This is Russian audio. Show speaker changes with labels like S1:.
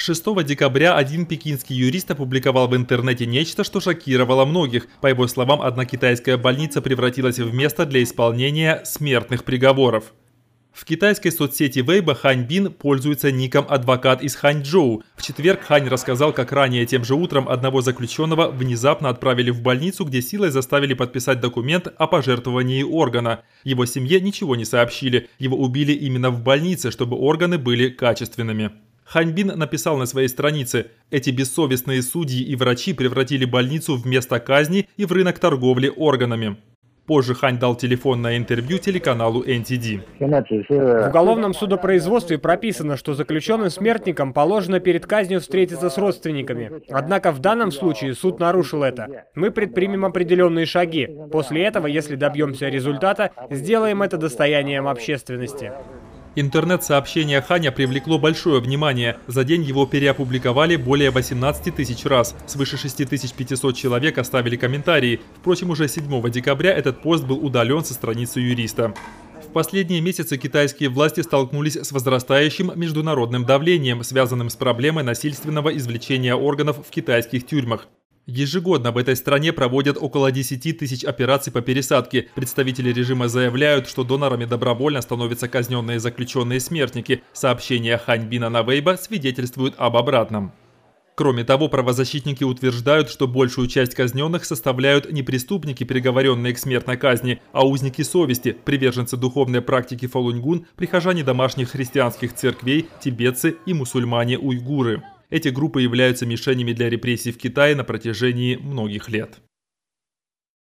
S1: 6 декабря один пекинский юрист опубликовал в интернете нечто, что шокировало многих. По его словам, одна китайская больница превратилась в место для исполнения смертных приговоров. В китайской соцсети Weibo Хань Бин пользуется ником «Адвокат из Ханчжоу». В четверг Хань рассказал, как ранее тем же утром одного заключенного внезапно отправили в больницу, где силой заставили подписать документ о пожертвовании органа. Его семье ничего не сообщили. Его убили именно в больнице, чтобы органы были качественными. Хань Бин написал на своей странице: «Эти бессовестные судьи и врачи превратили больницу в место казни и в рынок торговли органами». Позже Хань дал телефонное интервью телеканалу NTD.
S2: В уголовном судопроизводстве прописано, что заключенным смертникам положено перед казнью встретиться с родственниками. Однако в данном случае суд нарушил это. Мы предпримем определенные шаги. После этого, если добьемся результата, сделаем это достоянием общественности.
S1: Интернет-сообщение Ханя привлекло большое внимание. За день его переопубликовали более 18 тысяч раз. Свыше 6500 человек оставили комментарии. Впрочем, уже 7 декабря этот пост был удален со страницы юриста. В последние месяцы китайские власти столкнулись с возрастающим международным давлением, связанным с проблемой насильственного извлечения органов в китайских тюрьмах. Ежегодно в этой стране проводят около 10 тысяч операций по пересадке. Представители режима заявляют, что донорами добровольно становятся казненные заключенные смертники. Сообщения Хань Бина на Weibo свидетельствуют об обратном. Кроме того, правозащитники утверждают, что большую часть казненных составляют не преступники, приговоренные к смертной казни, а узники совести, приверженцы духовной практики Фалунь-Гун, прихожане домашних христианских церквей, тибетцы и мусульмане-уйгуры. Эти группы являются мишенями для репрессий в Китае на протяжении многих лет.